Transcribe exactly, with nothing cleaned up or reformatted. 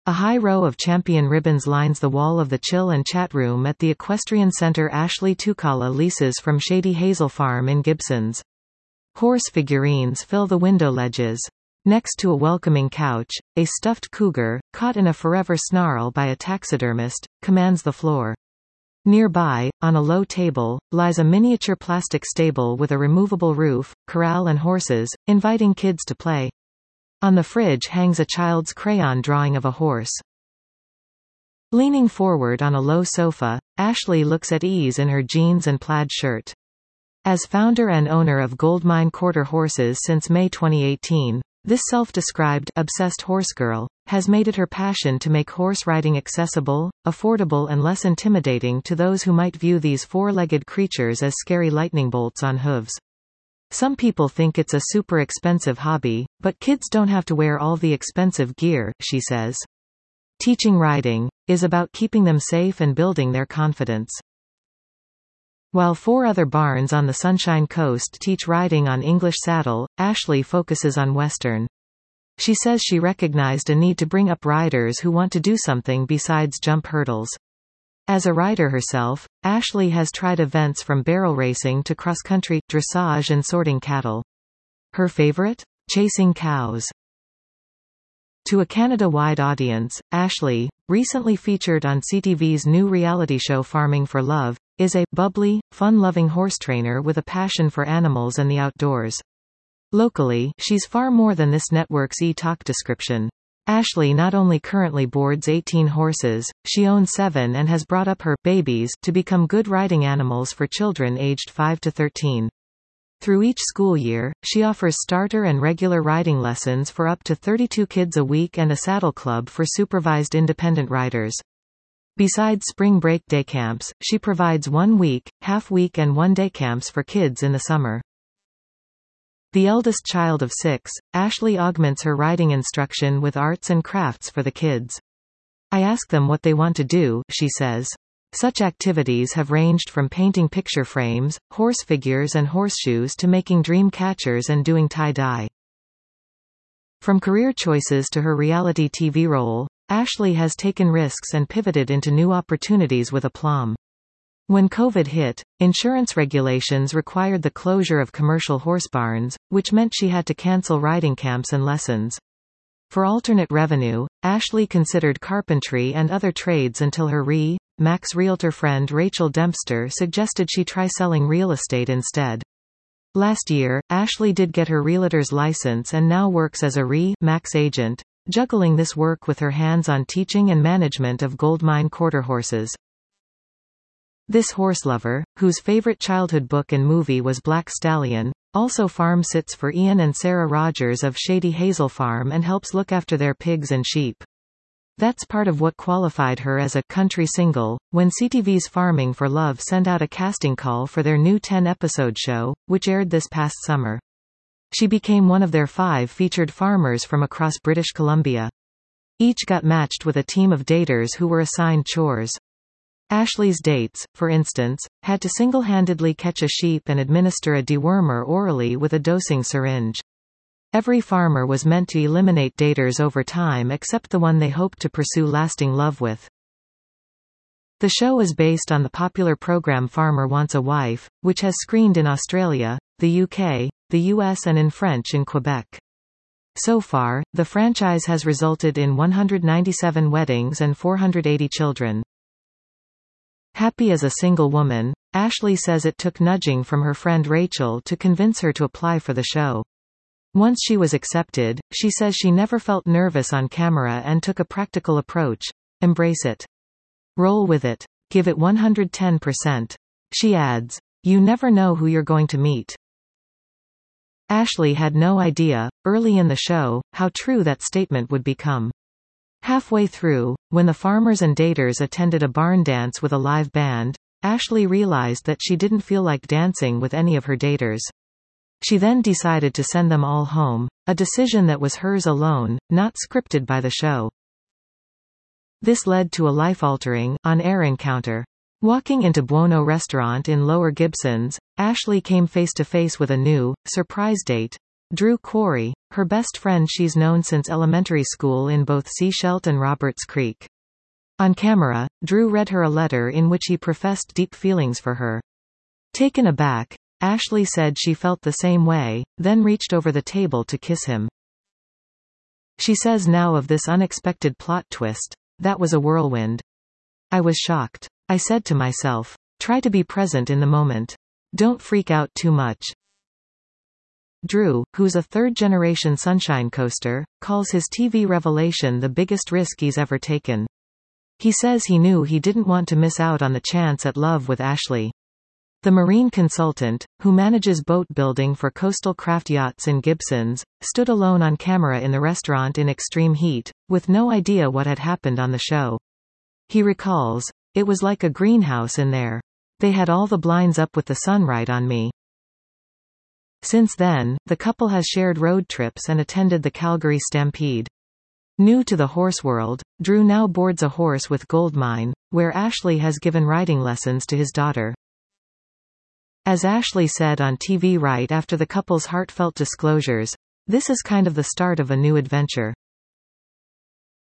A high row of champion ribbons lines the wall of the chill and chat room at the equestrian center Ashley Tukala leases from Shady Hazel Farm in Gibsons. Horse figurines fill the window ledges. Next to a welcoming couch, a stuffed cougar, caught in a forever snarl by a taxidermist, commands the floor. Nearby, on a low table, lies a miniature plastic stable with a removable roof, corral and horses, inviting kids to play. On the fridge hangs a child's crayon drawing of a horse. Leaning forward on a low sofa, Ashley looks at ease in her jeans and plaid shirt. As founder and owner of Goldmine Quarter Horses since May twenty eighteen, this self-described obsessed horse girl has made it her passion to make horse riding accessible, affordable and less intimidating to those who might view these four-legged creatures as scary lightning bolts on hooves. Some people think it's a super expensive hobby, but kids don't have to wear all the expensive gear, she says. Teaching riding is about keeping them safe and building their confidence. While four other barns on the Sunshine Coast teach riding on English saddle, Ashley focuses on Western. She says she recognized a need to bring up riders who want to do something besides jump hurdles. As a rider herself, Ashley has tried events from barrel racing to cross-country, dressage and sorting cattle. Her favorite? Chasing cows. To a Canada-wide audience, Ashley, recently featured on C T V's new reality show Farming for Love, is a bubbly, fun-loving horse trainer with a passion for animals and the outdoors. Locally, she's far more than this network's e-talk description. Ashley not only currently boards eighteen horses, she owns seven and has brought up her babies to become good riding animals for children aged five to thirteen. Through each school year, she offers starter and regular riding lessons for up to thirty-two kids a week and a saddle club for supervised independent riders. Besides spring break day camps, she provides one-week, half-week and one-day camps for kids in the summer. The eldest child of six, Ashley augments her riding instruction with arts and crafts for the kids. I ask them what they want to do, she says. Such activities have ranged from painting picture frames, horse figures and horseshoes to making dream catchers and doing tie-dye. From career choices to her reality T V role, Ashley has taken risks and pivoted into new opportunities with aplomb. When COVID hit, insurance regulations required the closure of commercial horse barns, which meant she had to cancel riding camps and lessons. For alternate revenue, Ashley considered carpentry and other trades until her re. Max realtor friend Rachel Dempster suggested she try selling real estate instead. Last year, Ashley did get her realtor's license and now works as a re. Max agent, juggling this work with her hands-on teaching and management of Goldmine Quarter Horses. This horse lover, whose favorite childhood book and movie was Black Stallion, also farm sits for Ian and Sarah Rogers of Shady Hazel Farm and helps look after their pigs and sheep. That's part of what qualified her as a country single, when C T V's Farming for Love sent out a casting call for their new ten-episode show, which aired this past summer. She became one of their five featured farmers from across British Columbia. Each got matched with a team of daters who were assigned chores. Ashley's dates, for instance, had to single-handedly catch a sheep and administer a dewormer orally with a dosing syringe. Every farmer was meant to eliminate daters over time except the one they hoped to pursue lasting love with. The show is based on the popular program Farmer Wants a Wife, which has screened in Australia, the U K, the U S and in French in Quebec. So far, the franchise has resulted in one hundred ninety-seven weddings and four hundred eighty children. Happy as a single woman, Ashley says it took nudging from her friend Rachel to convince her to apply for the show. Once she was accepted, she says she never felt nervous on camera and took a practical approach. Embrace it. Roll with it. Give it one hundred ten percent. She adds, "You never know who you're going to meet." Ashley had no idea, early in the show, how true that statement would become. Halfway through, when the farmers and daters attended a barn dance with a live band, Ashley realized that she didn't feel like dancing with any of her daters. She then decided to send them all home, a decision that was hers alone, not scripted by the show. This led to a life-altering, on-air encounter. Walking into Buono restaurant in Lower Gibsons, Ashley came face-to-face with a new, surprise date, Drew Quarry, her best friend she's known since elementary school in both Seashelt and Roberts Creek. On camera, Drew read her a letter in which he professed deep feelings for her. Taken aback, Ashley said she felt the same way, then reached over the table to kiss him. She says now of this unexpected plot twist, "That was a whirlwind. I was shocked. I said to myself, try to be present in the moment. Don't freak out too much." Drew, who's a third-generation Sunshine Coaster, calls his T V revelation the biggest risk he's ever taken. He says he knew he didn't want to miss out on the chance at love with Ashley. The marine consultant, who manages boat building for Coastal Craft Yachts in Gibsons, stood alone on camera in the restaurant in extreme heat, with no idea what had happened on the show. He recalls, "It was like a greenhouse in there. They had all the blinds up with the sun right on me." Since then, the couple has shared road trips and attended the Calgary Stampede. New to the horse world, Drew now boards a horse with Goldmine, where Ashley has given riding lessons to his daughter. As Ashley said on T V right after the couple's heartfelt disclosures, "This is kind of the start of a new adventure.